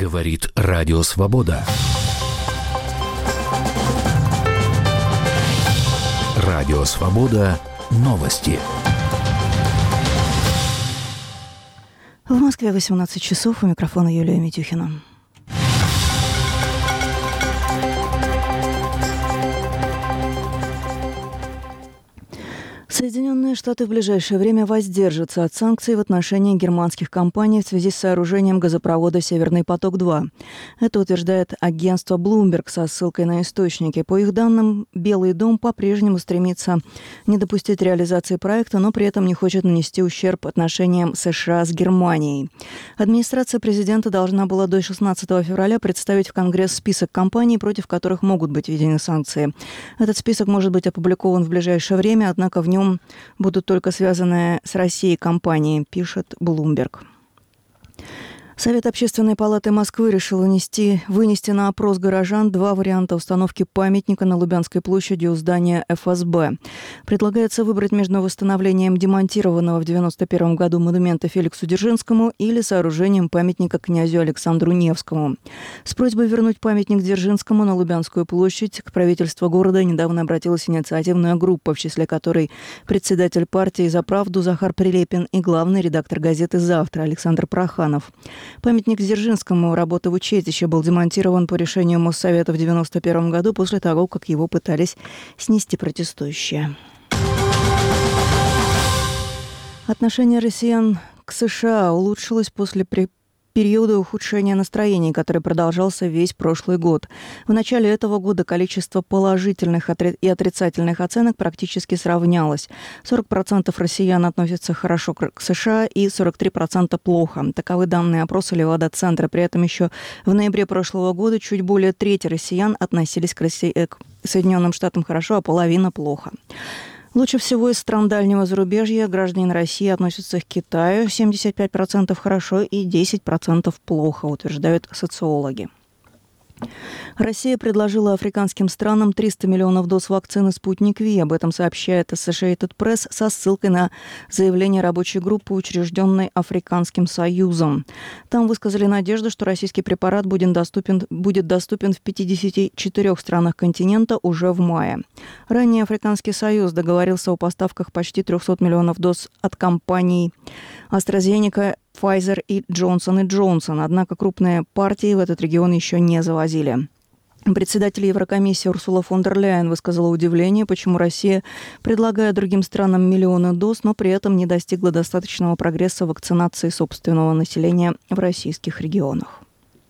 Говорит Радио Свобода. Радио Свобода. Новости. В Москве 18 часов. У микрофона Юлия Митюхина. Соединенные Штаты в ближайшее время воздержатся от санкций в отношении германских компаний в связи с сооружением газопровода «Северный поток-2». Это утверждает агентство Bloomberg со ссылкой на источники. По их данным, Белый дом по-прежнему стремится не допустить реализации проекта, но при этом не хочет нанести ущерб отношениям США с Германией. Администрация президента должна была до 16 февраля представить в Конгресс список компаний, против которых могут быть введены санкции. Этот список может быть опубликован в ближайшее время, однако в нем будут только связанные с Россией компании, пишет Bloomberg. Совет Общественной палаты Москвы решил вынести на опрос горожан два варианта установки памятника на Лубянской площади у здания ФСБ. Предлагается выбрать между восстановлением демонтированного в 1991 году монумента Феликсу Дзержинскому или сооружением памятника князю Александру Невскому. С просьбой вернуть памятник Дзержинскому на Лубянскую площадь к правительству города недавно обратилась инициативная группа, в числе которой председатель партии «За правду» Захар Прилепин и главный редактор газеты «Завтра» Александр Проханов. Памятник Дзержинскому, работа в Учетище, был демонтирован по решению Моссовета в 1991 году после того, как его пытались снести протестующие. Отношение россиян к США улучшилось после периода ухудшения настроений, который продолжался весь прошлый год. В начале этого года количество положительных и отрицательных оценок практически сравнялось. 40% россиян относятся хорошо к США и 43% плохо. Таковы данные опроса Левада-центра. При этом еще в ноябре прошлого года чуть более трети россиян относились к Соединенным Штатам хорошо, а половина плохо. Лучше всего из стран дальнего зарубежья граждане России относятся к Китаю 75% хорошо и 10% плохо, утверждают социологи. Россия предложила африканским странам 300 миллионов доз вакцины «Спутник Ви». Об этом сообщает Associated Press со ссылкой на заявление рабочей группы, учрежденной Африканским Союзом. Там высказали надежду, что российский препарат будет доступен в 54 странах континента уже в мае. Ранее Африканский Союз договорился о поставках почти 300 миллионов доз от компаний AstraZeneca, Pfizer и Johnson & Johnson. Однако крупные партии в этот регион еще не завозили. Председатель Еврокомиссии Урсула фон дер Ляйен высказала удивление, почему Россия, предлагая другим странам миллионы доз, но при этом не достигла достаточного прогресса в вакцинации собственного населения в российских регионах.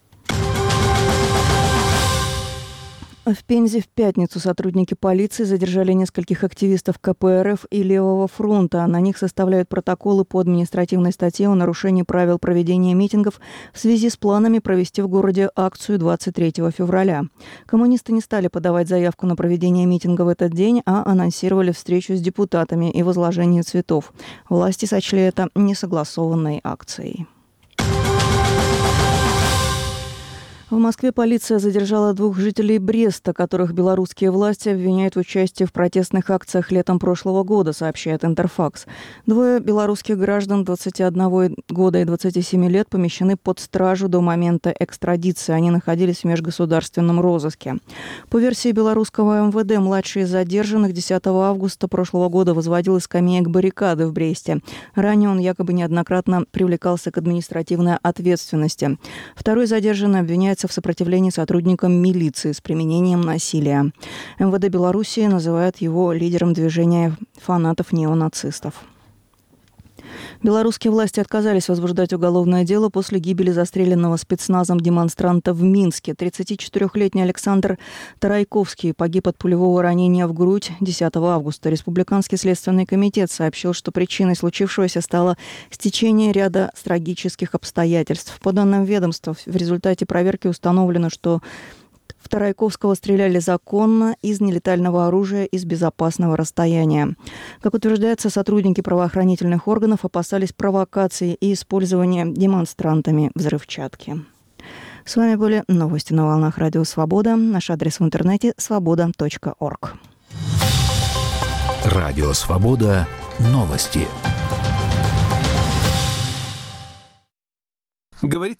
В Пензе в пятницу сотрудники полиции задержали нескольких активистов КПРФ и Левого фронта. На них составляют протоколы по административной статье о нарушении правил проведения митингов в связи с планами провести в городе акцию 23 февраля. Коммунисты не стали подавать заявку на проведение митинга в этот день, а анонсировали встречу с депутатами и возложение цветов. Власти сочли это несогласованной акцией. В Москве полиция задержала двух жителей Бреста, которых белорусские власти обвиняют в участии в протестных акциях летом прошлого года, сообщает Интерфакс. Двое белорусских граждан 21 года и 27 лет помещены под стражу до момента экстрадиции. Они находились в межгосударственном розыске. По версии белорусского МВД, младший из задержанных 10 августа прошлого года возводил из скамеек баррикады в Бресте. Ранее он якобы неоднократно привлекался к административной ответственности. Второй задержанный обвиняется в сопротивлении сотрудникам милиции с применением насилия. МВД Белоруссии называет его лидером движения фанатов неонацистов. Белорусские власти отказались возбуждать уголовное дело после гибели застреленного спецназом демонстранта в Минске. 34-летний Александр Тарайковский погиб от пулевого ранения в грудь 10 августа. Республиканский следственный комитет сообщил, что причиной случившегося стало стечение ряда трагических обстоятельств. По данным ведомства, в результате проверки установлено, что в Тарайковского стреляли законно из нелетального оружия из безопасного расстояния. Как утверждается, сотрудники правоохранительных органов опасались провокаций и использования демонстрантами взрывчатки. С вами были новости на волнах Радио Свобода. Наш адрес в интернете – svoboda.org. Радио Свобода. Новости. Говорит